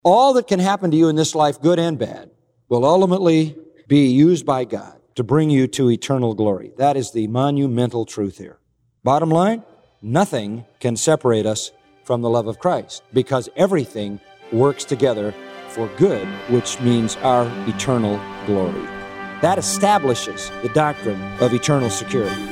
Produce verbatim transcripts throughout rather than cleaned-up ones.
All that can happen to you in this life, good and bad, will ultimately be used by God to bring you to eternal glory. That is the monumental truth here. Bottom line, nothing can separate us from the love of Christ, because everything works together for good, which means our eternal glory. That establishes the doctrine of eternal security.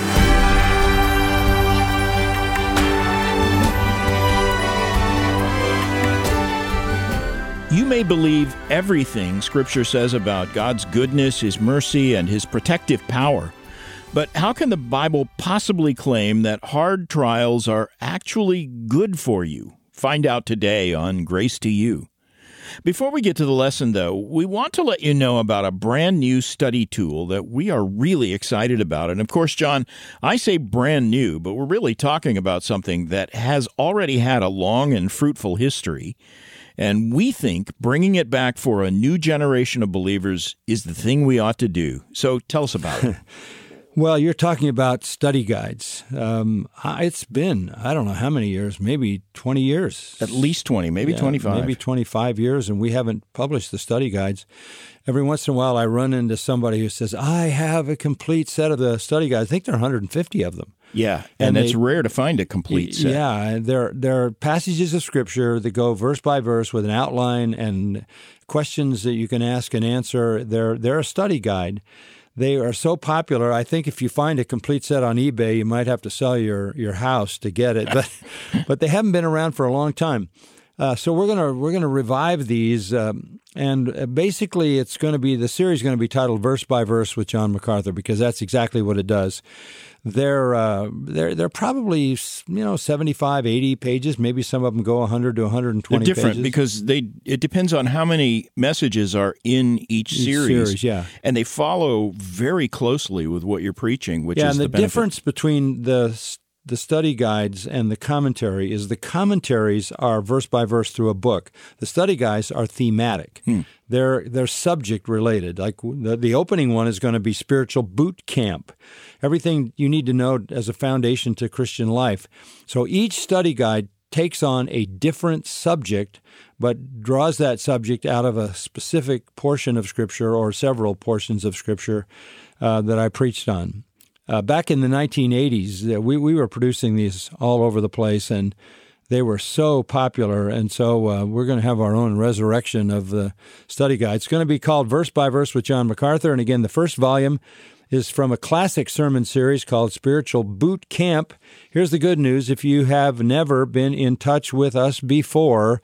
You may believe everything Scripture says about God's goodness, His mercy, and His protective power. But how can the Bible possibly claim that hard trials are actually good for you? Find out today on Grace to You. Before we get to the lesson, though, we want to let you know about a brand new study tool that we are really excited about. And of course, John, I say brand new, but we're really talking about something that has already had a long and fruitful history. And we think bringing it back for a new generation of believers is the thing we ought to do. So tell us about it. Well, you're talking about study guides. Um, it's been, I don't know how many years, maybe twenty years. At least twenty, maybe yeah, twenty-five. Maybe twenty-five years, and we haven't published the study guides. Every once in a while, I run into somebody who says, I have a complete set of the study guides. I think there are one hundred fifty of them. Yeah, and, and it's they, rare to find a complete set. Yeah, there, there are passages of Scripture that go verse by verse with an outline and questions that you can ask and answer. They're, they're a study guide. They are so popular, I think if you find a complete set on eBay, you might have to sell your, your house to get it. But but they haven't been around for a long time. Uh, so we're gonna we're gonna revive these, um, and basically it's going to be the series is going to be titled Verse by Verse with John MacArthur, because that's exactly what it does. They're uh, they're they're probably you know seventy-five, eighty pages. Maybe some of them go one hundred to one hundred twenty. They're different pages. Because they it depends on how many messages are in each, each series. series. Yeah, and they follow very closely with what you're preaching, which yeah, is and the, the benefit. difference between the the study guides and the commentary is the commentaries are verse by verse through a book. The study guides are thematic. Hmm. They're they're subject related. Like the, the opening one is going to be spiritual boot camp. Everything you need to know as a foundation to Christian life. So each study guide takes on a different subject, but draws that subject out of a specific portion of Scripture or several portions of Scripture uh, that I preached on. Uh, back in the nineteen eighties, uh, we, we were producing these all over the place, and they were so popular. And so uh, we're going to have our own resurrection of the study guide. It's going to be called Verse by Verse with John MacArthur. And again, the first volume is from a classic sermon series called Spiritual Boot Camp. Here's the good news. If you have never been in touch with us before,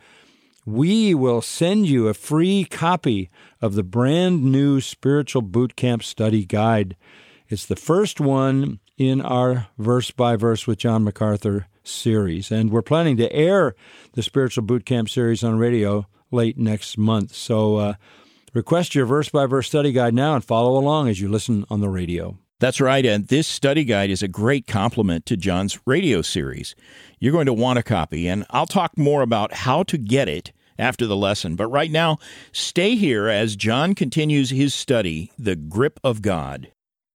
we will send you a free copy of the brand new Spiritual Boot Camp Study Guide. It's the first one in our Verse by Verse with John MacArthur series. And we're planning to air the Spiritual Boot Camp series on radio late next month. So uh, request your Verse by Verse study guide now and follow along as you listen on the radio. That's right, and this study guide is a great complement to John's radio series. You're going to want a copy, and I'll talk more about how to get it after the lesson. But right now, stay here as John continues his study, The Grip of God.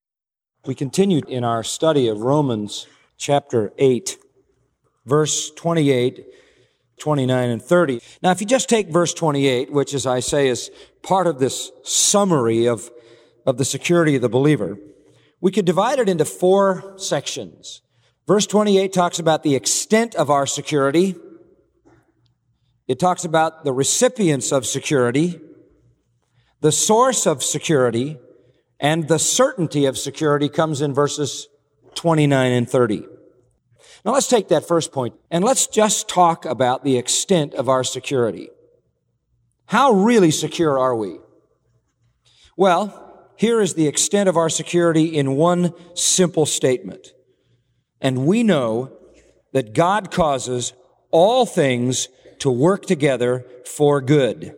We continued in our study of Romans chapter eight, verse twenty-eight, twenty-nine, and thirty. Now, if you just take verse twenty-eight, which, as I say, is part of this summary of, of the security of the believer, we could divide it into four sections. Verse twenty-eight talks about the extent of our security. It talks about the recipients of security, the source of security, and the certainty of security comes in verses twenty-nine and thirty. Now let's take that first point and let's just talk about the extent of our security. How really secure are we? Well, here is the extent of our security in one simple statement. And we know that God causes all things to work together for good.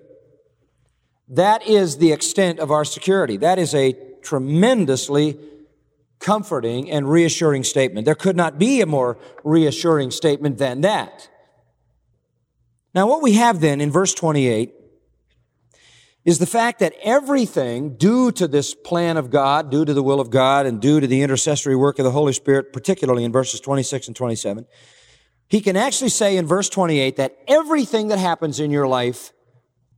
That is the extent of our security. That is a tremendously comforting and reassuring statement. There could not be a more reassuring statement than that. Now, what we have then in verse twenty-eight is the fact that everything due to this plan of God, due to the will of God, and due to the intercessory work of the Holy Spirit, particularly in verses twenty-six and twenty-seven, he can actually say in verse twenty-eight that everything that happens in your life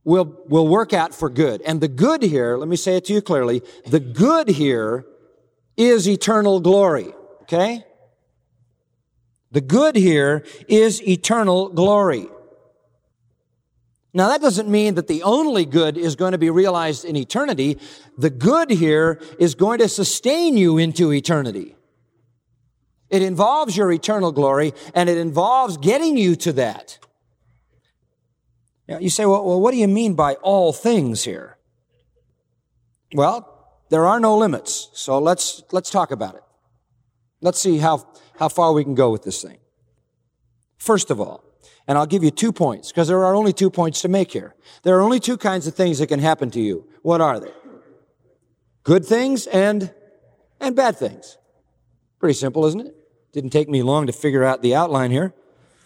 will, will work out for good. And the good here, let me say it to you clearly, the good here is eternal glory. Okay? The good here is eternal glory. Now, that doesn't mean that the only good is going to be realized in eternity. The good here is going to sustain you into eternity. It involves your eternal glory, and it involves getting you to that. Now, you say, well, well, what do you mean by all things here? Well, there are no limits, so let's, let's talk about it. Let's see how, how far we can go with this thing. First of all, and I'll give you two points, because there are only two points to make here. There are only two kinds of things that can happen to you. What are they? Good things and, and bad things. Pretty simple, isn't it? Didn't take me long to figure out the outline here.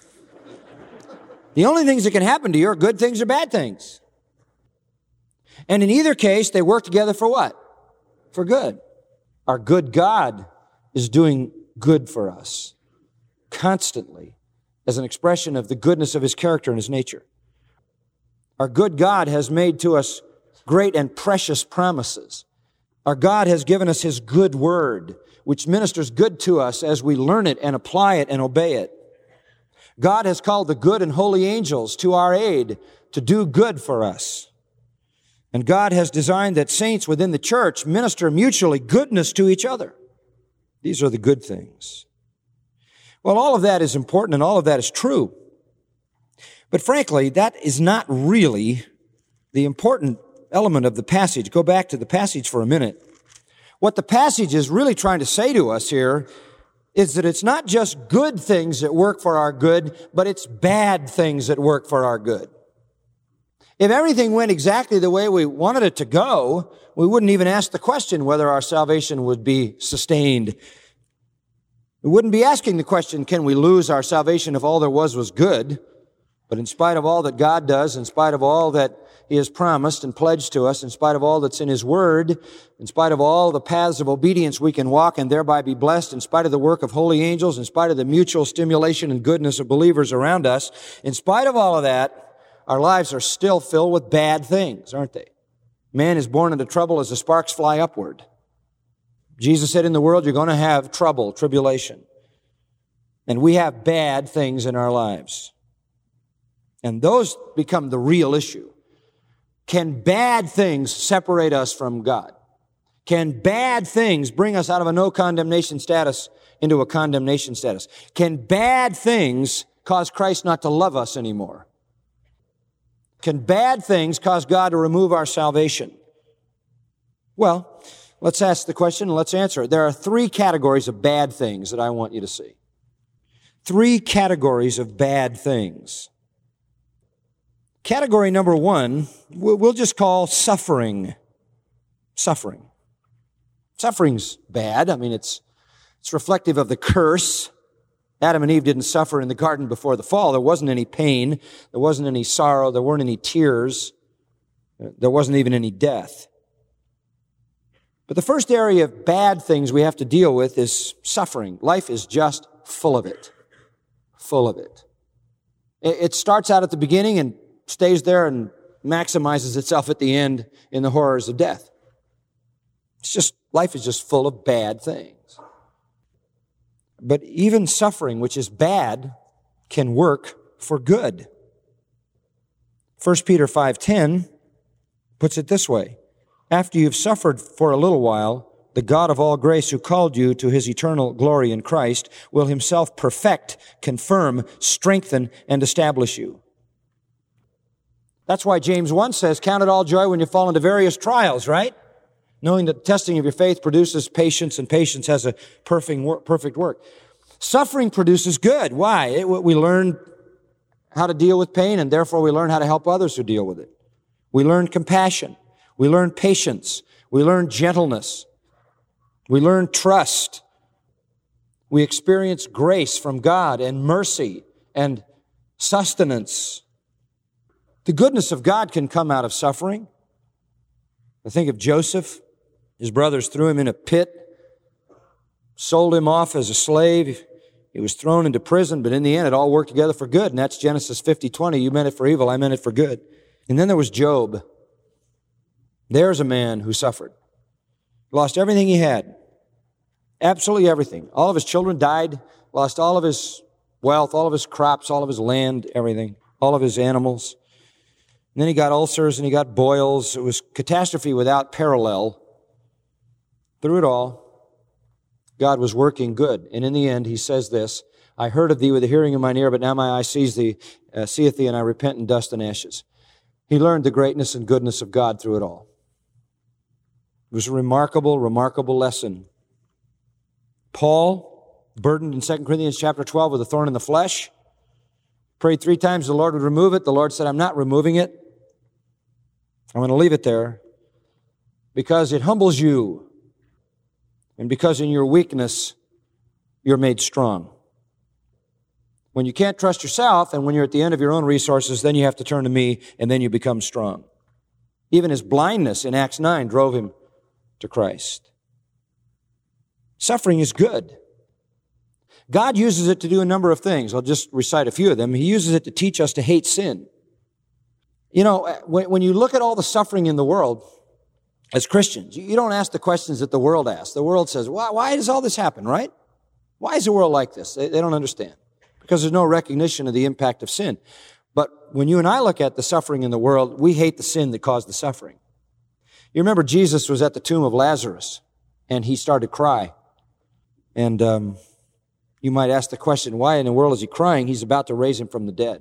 The only things that can happen to you are good things or bad things. And in either case, they work together for what? For good. Our good God is doing good for us constantly, as an expression of the goodness of His character and His nature. Our good God has made to us great and precious promises. Our God has given us His good word, which ministers good to us as we learn it and apply it and obey it. God has called the good and holy angels to our aid to do good for us. And God has designed that saints within the church minister mutually goodness to each other. These are the good things. Well, all of that is important and all of that is true. But frankly, that is not really the important element of the passage. Go back to the passage for a minute. What the passage is really trying to say to us here is that it's not just good things that work for our good, but it's bad things that work for our good. If everything went exactly the way we wanted it to go, we wouldn't even ask the question whether our salvation would be sustained. We wouldn't be asking the question, can we lose our salvation if all there was was good? But in spite of all that God does, in spite of all that He has promised and pledged to us, in spite of all that's in His Word, in spite of all the paths of obedience we can walk and thereby be blessed, in spite of the work of holy angels, in spite of the mutual stimulation and goodness of believers around us, in spite of all of that, our lives are still filled with bad things, aren't they? Man is born into trouble as the sparks fly upward. Jesus said in the world, you're going to have trouble, tribulation. And we have bad things in our lives. And those become the real issue. Can bad things separate us from God? Can bad things bring us out of a no condemnation status into a condemnation status? Can bad things cause Christ not to love us anymore? Can bad things cause God to remove our salvation? Well, let's ask the question and let's answer it. There are three categories of bad things that I want you to see. Three categories of bad things. Category number one, we'll just call suffering. Suffering. Suffering's bad. I mean, it's, it's reflective of the curse. Adam and Eve didn't suffer in the garden before the fall. There wasn't any pain. There wasn't any sorrow. There weren't any tears. There wasn't even any death. But the first area of bad things we have to deal with is suffering. Life is just full of it. Full of it. It starts out at the beginning and stays there and maximizes itself at the end in the horrors of death. It's just, life is just full of bad things. But even suffering, which is bad, can work for good. First Peter five ten puts it this way. After you've suffered for a little while, the God of all grace who called you to His eternal glory in Christ will Himself perfect, confirm, strengthen, and establish you. That's why James one says, count it all joy when you fall into various trials, right? Knowing that the testing of your faith produces patience, and patience has a perfect work. Perfect work. Suffering produces good. Why? It, we learn how to deal with pain, and therefore we learn how to help others who deal with it. We learn compassion. We learn patience. We learn gentleness. We learn trust. We experience grace from God and mercy and sustenance. The goodness of God can come out of suffering. I think of Joseph. His brothers threw him in a pit, sold him off as a slave. He was thrown into prison, but in the end it all worked together for good. And that's Genesis fifty twenty. You meant it for evil, I meant it for good. And then there was Job. There's a man who suffered. Lost everything he had. Absolutely everything. All of his children died. Lost all of his wealth, all of his crops, all of his land, everything. All of his animals. And then he got ulcers and he got boils. It was catastrophe without parallel. Through it all, God was working good. And in the end, he says this, I heard of thee with the hearing of mine ear, but now my eye sees thee, uh, seeth thee, and I repent in dust and ashes. He learned the greatness and goodness of God through it all. It was a remarkable, remarkable lesson. Paul, burdened in Second Corinthians chapter twelve with a thorn in the flesh, prayed three times the Lord would remove it. The Lord said, I'm not removing it. I'm going to leave it there because it humbles you. And because in your weakness, you're made strong. When you can't trust yourself and when you're at the end of your own resources, then you have to turn to me and then you become strong. Even his blindness in Acts nine drove him to Christ. Suffering is good. God uses it to do a number of things. I'll just recite a few of them. He uses it to teach us to hate sin. You know, when, when you look at all the suffering in the world, as Christians, you don't ask the questions that the world asks. The world says, why, why does all this happen, right? Why is the world like this? They, they don't understand. Because there's no recognition of the impact of sin. But when you and I look at the suffering in the world, we hate the sin that caused the suffering. You remember Jesus was at the tomb of Lazarus, and he started to cry. And um, you might ask the question, why in the world is he crying? He's about to raise him from the dead.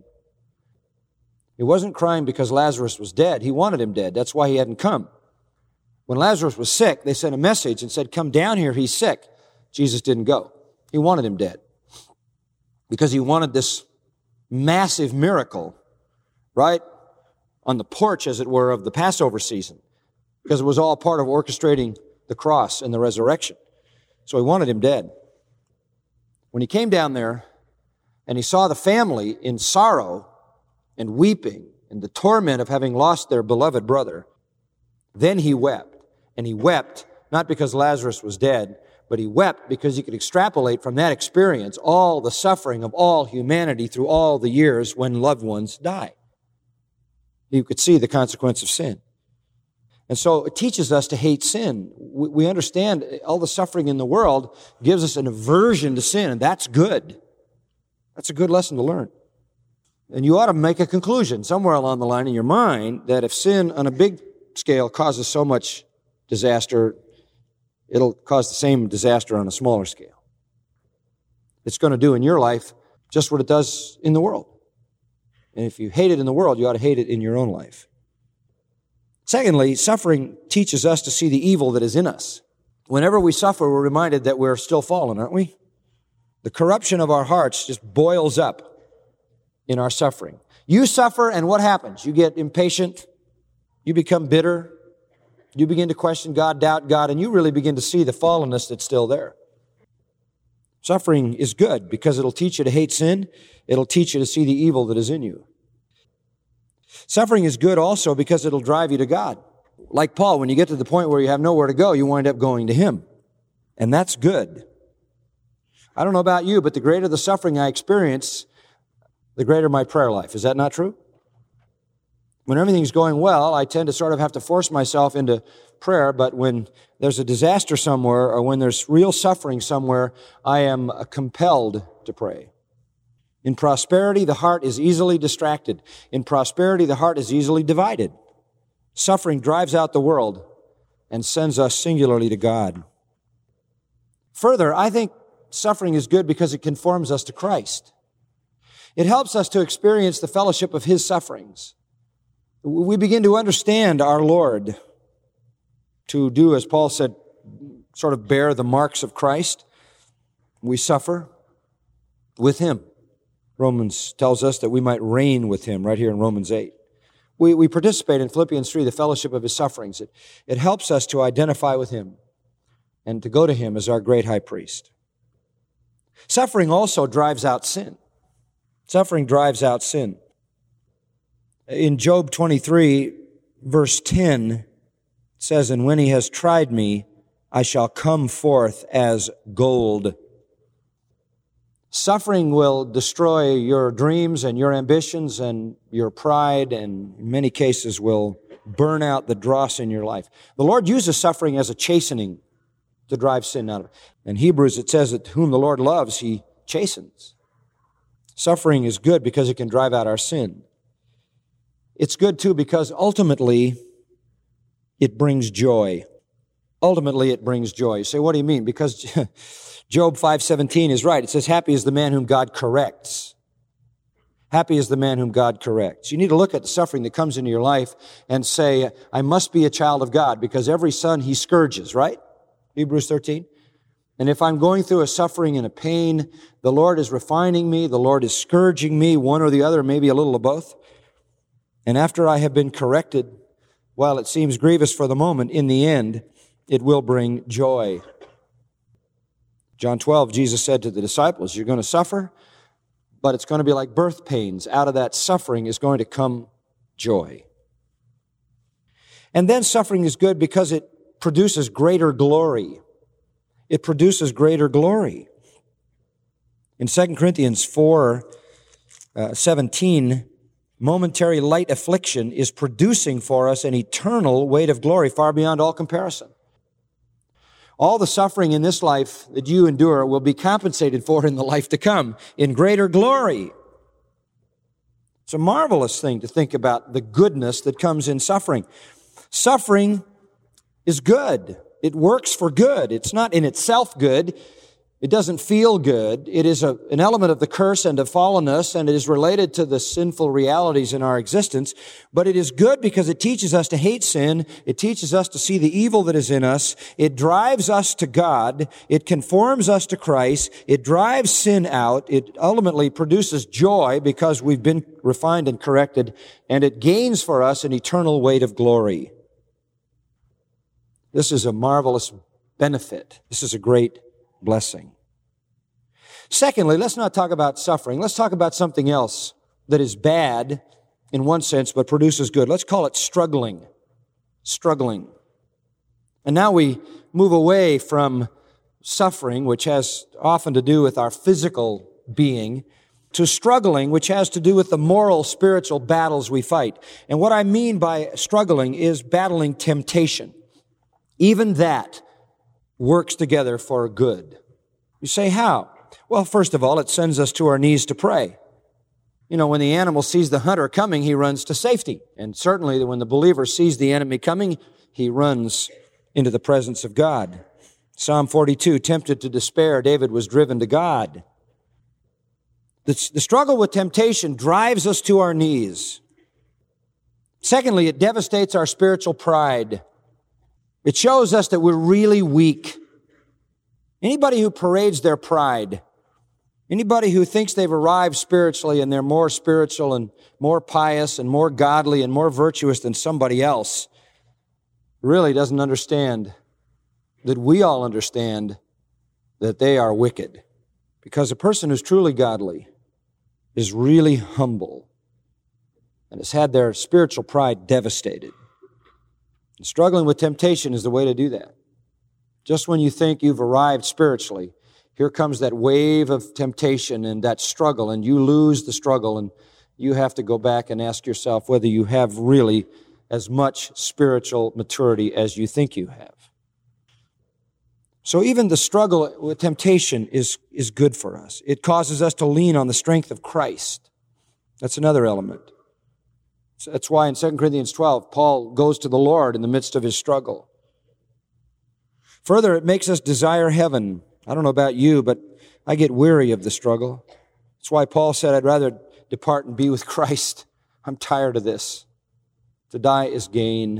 He wasn't crying because Lazarus was dead. He wanted him dead. That's why he hadn't come. When Lazarus was sick, they sent a message and said, come down here, he's sick. Jesus didn't go. He wanted him dead. Because he wanted this massive miracle, right, on the porch, as it were, of the Passover season. Because it was all part of orchestrating the cross and the resurrection. So he wanted him dead. When he came down there and he saw the family in sorrow and weeping and the torment of having lost their beloved brother, then he wept. And he wept not because Lazarus was dead, but he wept because he could extrapolate from that experience all the suffering of all humanity through all the years when loved ones die. You could see the consequence of sin. And so it teaches us to hate sin. We understand all the suffering in the world gives us an aversion to sin, and that's good. That's a good lesson to learn. And you ought to make a conclusion somewhere along the line in your mind that if sin on a big scale causes so much disaster, it'll cause the same disaster on a smaller scale. It's going to do in your life just what it does in the world. And if you hate it in the world, you ought to hate it in your own life. Secondly, suffering teaches us to see the evil that is in us. Whenever we suffer, we're reminded that we're still fallen, aren't we? The corruption of our hearts just boils up in our suffering. You suffer, and what happens? You get impatient. You become bitter. You begin to question God, doubt God, and you really begin to see the fallenness that's still there. Suffering is good because it'll teach you to hate sin. It'll teach you to see the evil that is in you. Suffering is good also because it'll drive you to God. Like Paul, when you get to the point where you have nowhere to go, you wind up going to Him. And that's good. I don't know about you, but the greater the suffering I experience, the greater my prayer life. Is that not true? When everything's going well, I tend to sort of have to force myself into prayer, but when there's a disaster somewhere or when there's real suffering somewhere, I am compelled to pray. In prosperity, the heart is easily distracted. In prosperity, the heart is easily divided. Suffering drives out the world and sends us singularly to God. Further, I think suffering is good because it conforms us to Christ. It helps us to experience the fellowship of His sufferings. We begin to understand our Lord, to do, as Paul said, sort of bear the marks of Christ. We suffer with Him. Romans tells us that we might reign with Him right here in Romans eight. We, we participate in Philippians three, the fellowship of His sufferings. It, it helps us to identify with Him and to go to Him as our great high priest. Suffering also drives out sin. Suffering drives out sin. In Job twenty-three, verse ten, it says, and when He has tried me, I shall come forth as gold. Suffering will destroy your dreams and your ambitions and your pride, and in many cases will burn out the dross in your life. The Lord uses suffering as a chastening to drive sin out of it. In Hebrews, it says that whom the Lord loves, He chastens. Suffering is good because it can drive out our sin. It's good, too, because ultimately it brings joy. Ultimately, it brings joy. You say, what do you mean? Because Job five seventeen is right. It says, happy is the man whom God corrects. Happy is the man whom God corrects. You need to look at the suffering that comes into your life and say, I must be a child of God, because every son He scourges, right? Hebrews thirteen. And if I'm going through a suffering and a pain, the Lord is refining me, the Lord is scourging me, one or the other, maybe a little of both. And after I have been corrected, while it seems grievous for the moment, in the end, it will bring joy. John twelve, Jesus said to the disciples, you're going to suffer, but it's going to be like birth pains. Out of that suffering is going to come joy. And then suffering is good because it produces greater glory. It produces greater glory. In Second Corinthians four seventeen, momentary light affliction is producing for us an eternal weight of glory far beyond all comparison. All the suffering in this life that you endure will be compensated for in the life to come in greater glory. It's a marvelous thing to think about the goodness that comes in suffering. Suffering is good. It works for good. It's not in itself good. It doesn't feel good. It is a, an element of the curse and of fallenness, and it is related to the sinful realities in our existence. But it is good because it teaches us to hate sin. It teaches us to see the evil that is in us. It drives us to God. It conforms us to Christ. It drives sin out. It ultimately produces joy because we've been refined and corrected, and it gains for us an eternal weight of glory. This is a marvelous benefit. This is a great blessing. Secondly, let's not talk about suffering. Let's talk about something else that is bad in one sense, but produces good. Let's call it struggling. Struggling. And now we move away from suffering, which has often to do with our physical being, to struggling, which has to do with the moral, spiritual battles we fight. And what I mean by struggling is battling temptation. Even that works together for good. You say, how? Well, first of all, it sends us to our knees to pray. You know, when the animal sees the hunter coming, he runs to safety. And certainly when the believer sees the enemy coming, he runs into the presence of God. Psalm forty-two, tempted to despair, David was driven to God. The, the struggle with temptation drives us to our knees. Secondly, it devastates our spiritual pride. It shows us that we're really weak. Anybody who parades their pride, anybody who thinks they've arrived spiritually and they're more spiritual and more pious and more godly and more virtuous than somebody else, really doesn't understand that we all understand that they are wicked. Because a person who's truly godly is really humble and has had their spiritual pride devastated. And struggling with temptation is the way to do that. Just when you think you've arrived spiritually, here comes that wave of temptation and that struggle, and you lose the struggle, and you have to go back and ask yourself whether you have really as much spiritual maturity as you think you have. So even the struggle with temptation is, is good for us. It causes us to lean on the strength of Christ. That's another element. That's why in Second Corinthians twelve, Paul goes to the Lord in the midst of his struggle. Further, it makes us desire heaven. I don't know about you, but I get weary of the struggle. That's why Paul said, I'd rather depart and be with Christ. I'm tired of this. To die is gain.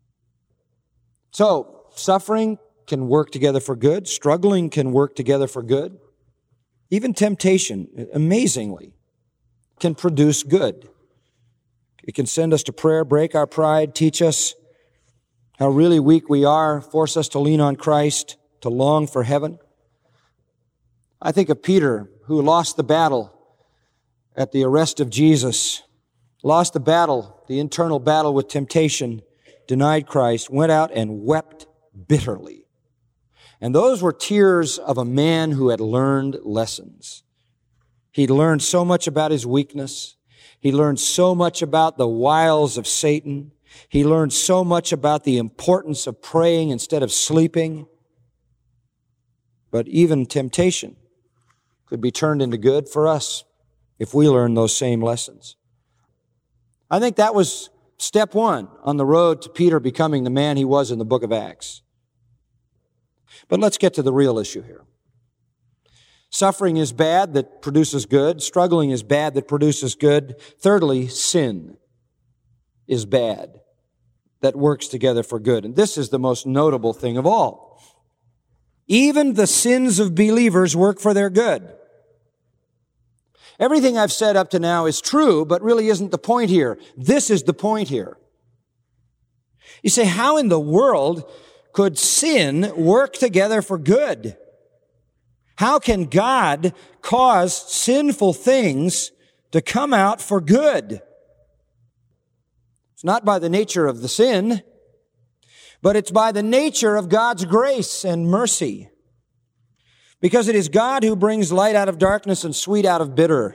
So, suffering can work together for good. Struggling can work together for good. Even temptation, amazingly, can produce good. It can send us to prayer, break our pride, teach us how really weak we are, force us to lean on Christ, to long for heaven. I think of Peter, who lost the battle at the arrest of Jesus, lost the battle, the internal battle with temptation, denied Christ, went out and wept bitterly. And those were tears of a man who had learned lessons. He learned so much about his weakness. He learned so much about the wiles of Satan. He learned so much about the importance of praying instead of sleeping. But even temptation could be turned into good for us if we learn those same lessons. I think that was step one on the road to Peter becoming the man he was in the book of Acts. But let's get to the real issue here. Suffering is bad that produces good. Struggling is bad that produces good. Thirdly, sin is bad that works together for good. And this is the most notable thing of all. Even the sins of believers work for their good. Everything I've said up to now is true, but really isn't the point here. This is the point here. You say, how in the world could sin work together for good? How can God cause sinful things to come out for good? It's not by the nature of the sin, but it's by the nature of God's grace and mercy. Because it is God who brings light out of darkness and sweet out of bitter.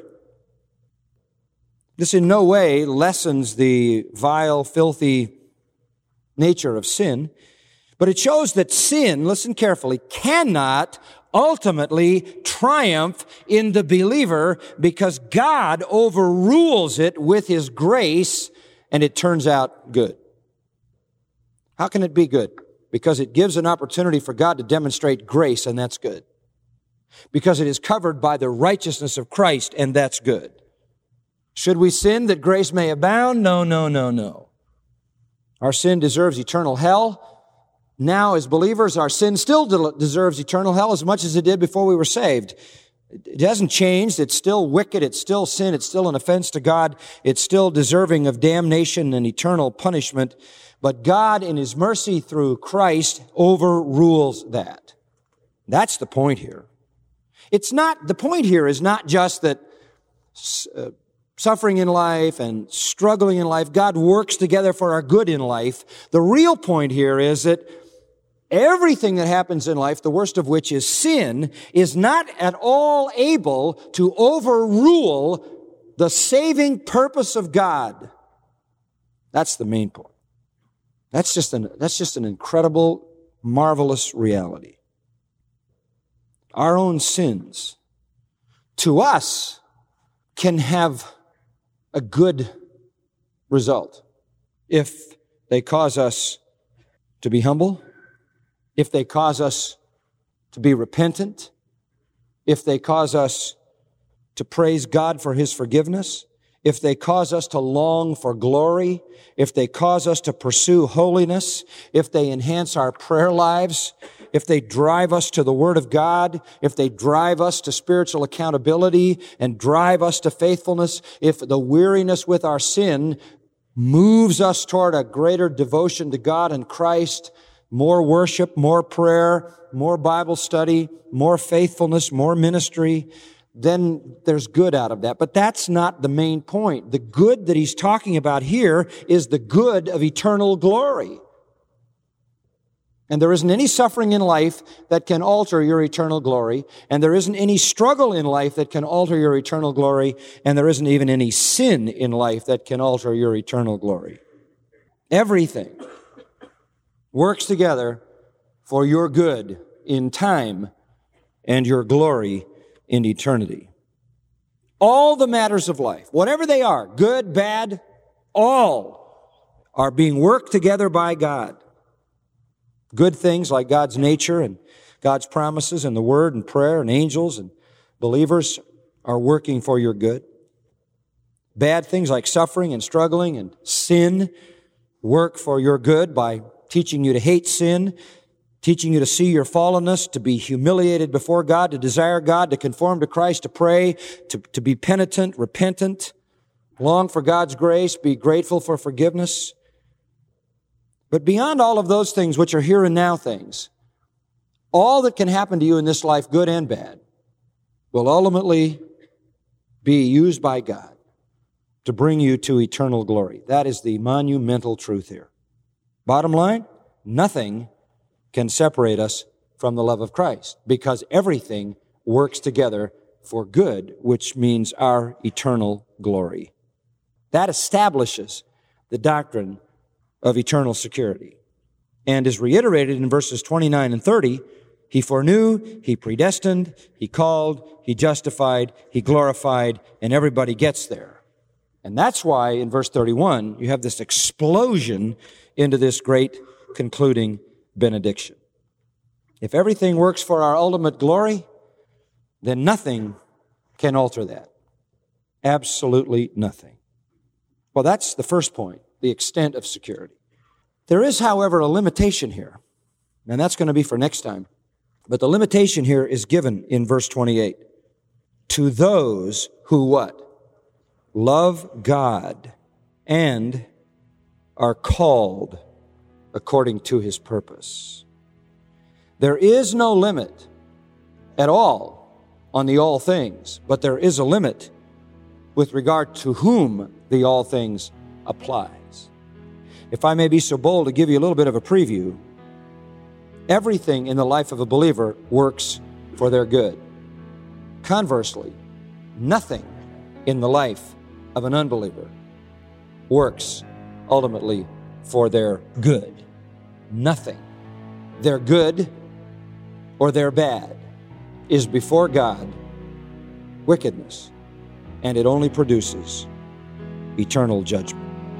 This in no way lessens the vile, filthy nature of sin, but it shows that sin, listen carefully, cannot ultimately triumph in the believer because God overrules it with His grace and it turns out good. How can it be good? Because it gives an opportunity for God to demonstrate grace, and that's good. Because it is covered by the righteousness of Christ, and that's good. Should we sin that grace may abound? No, no, no, no. Our sin deserves eternal hell. Now, as believers, our sin still de- deserves eternal hell as much as it did before we were saved. It hasn't changed. It's still wicked. It's still sin. It's still an offense to God. It's still deserving of damnation and eternal punishment. But God, in His mercy through Christ, overrules that. That's the point here. It's not, the point here is not just that uh, suffering in life and struggling in life, God works together for our good in life. The real point here is that everything that happens in life, the worst of which is sin, is not at all able to overrule the saving purpose of God. That's the main point. That's just an, that's just an incredible, marvelous reality. Our own sins, to us, can have a good result if they cause us to be humble, if they cause us to be repentant, if they cause us to praise God for His forgiveness, if they cause us to long for glory, if they cause us to pursue holiness, if they enhance our prayer lives, if they drive us to the Word of God, if they drive us to spiritual accountability and drive us to faithfulness, if the weariness with our sin moves us toward a greater devotion to God and Christ, more worship, more prayer, more Bible study, more faithfulness, more ministry, then there's good out of that. But that's not the main point. The good that he's talking about here is the good of eternal glory. And there isn't any suffering in life that can alter your eternal glory, and there isn't any struggle in life that can alter your eternal glory, and there isn't even any sin in life that can alter your eternal glory. Everything works together for your good in time and your glory in eternity. All the matters of life, whatever they are, good, bad, all are being worked together by God. Good things like God's nature and God's promises and the Word and prayer and angels and believers are working for your good. Bad things like suffering and struggling and sin work for your good by teaching you to hate sin, teaching you to see your fallenness, to be humiliated before God, to desire God, to conform to Christ, to pray, to, to be penitent, repentant, long for God's grace, be grateful for forgiveness. But beyond all of those things, which are here and now things, all that can happen to you in this life, good and bad, will ultimately be used by God to bring you to eternal glory. That is the monumental truth here. Bottom line, nothing can separate us from the love of Christ because everything works together for good, which means our eternal glory. That establishes the doctrine of eternal security and is reiterated in verses twenty-nine and thirty. He foreknew, He predestined, He called, He justified, He glorified, and everybody gets there. And that's why in verse thirty-one, you have this explosion into this great concluding benediction. If everything works for our ultimate glory, then nothing can alter that. Absolutely nothing. Well, that's the first point, the extent of security. There is, however, a limitation here, and that's going to be for next time. But the limitation here is given in verse twenty-eight. To those who what? Love God and are called according to His purpose. There is no limit at all on the all things, but there is a limit with regard to whom the all things applies. If I may be so bold to give you a little bit of a preview, everything in the life of a believer works for their good. Conversely, nothing in the life of an unbeliever works ultimately for their good. Nothing. Their good or their bad is before God wickedness, and it only produces eternal judgment.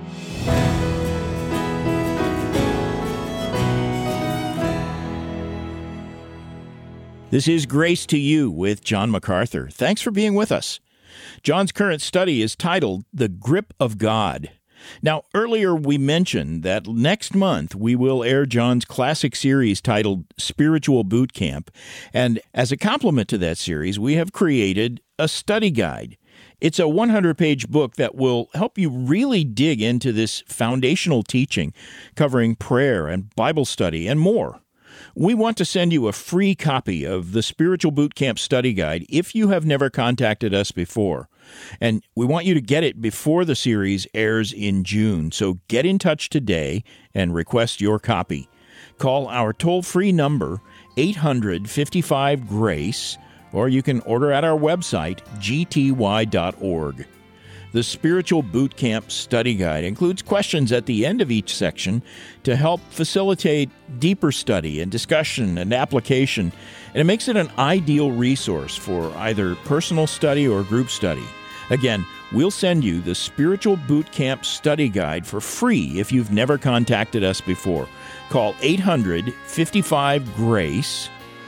This is Grace to You with John MacArthur. Thanks for being with us. John's current study is titled The Grip of God. Now, earlier we mentioned that next month we will air John's classic series titled Spiritual Boot Camp, and as a complement to that series, we have created a study guide. It's a hundred page book that will help you really dig into this foundational teaching, covering prayer and Bible study and more. We want to send you a free copy of the Spiritual Boot Camp Study Guide if you have never contacted us before. And we want you to get it before the series airs in June. So get in touch today and request your copy. Call our toll-free number, eight hundred, fifty-five, GRACE, or you can order at our website, g t y dot org. The Spiritual Boot Camp Study Guide includes questions at the end of each section to help facilitate deeper study and discussion and application, and it makes it an ideal resource for either personal study or group study. Again, we'll send you the Spiritual Boot Camp Study Guide for free if you've never contacted us before. Call eight hundred, fifty-five, GRACE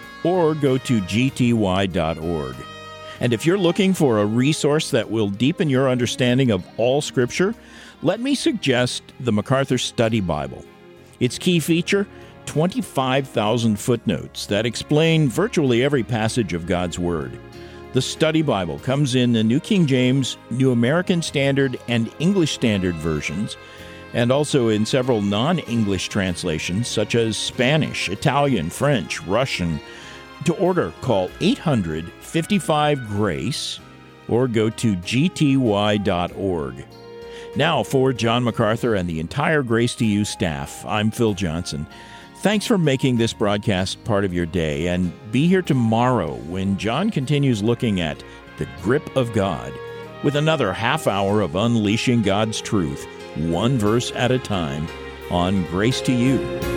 or go to g t y dot org. And if you're looking for a resource that will deepen your understanding of all Scripture, let me suggest the MacArthur Study Bible. Its key feature, twenty-five thousand footnotes that explain virtually every passage of God's Word. The Study Bible comes in the New King James, New American Standard, and English Standard versions, and also in several non-English translations such as Spanish, Italian, French, Russian. To order, call eight hundred, fifty-five, GRACE or go to g t y dot org. Now, for John MacArthur and the entire Grace to You staff, I'm Phil Johnson. Thanks for making this broadcast part of your day, and be here tomorrow when John continues looking at the grip of God with another half hour of unleashing God's truth, one verse at a time, on Grace to You.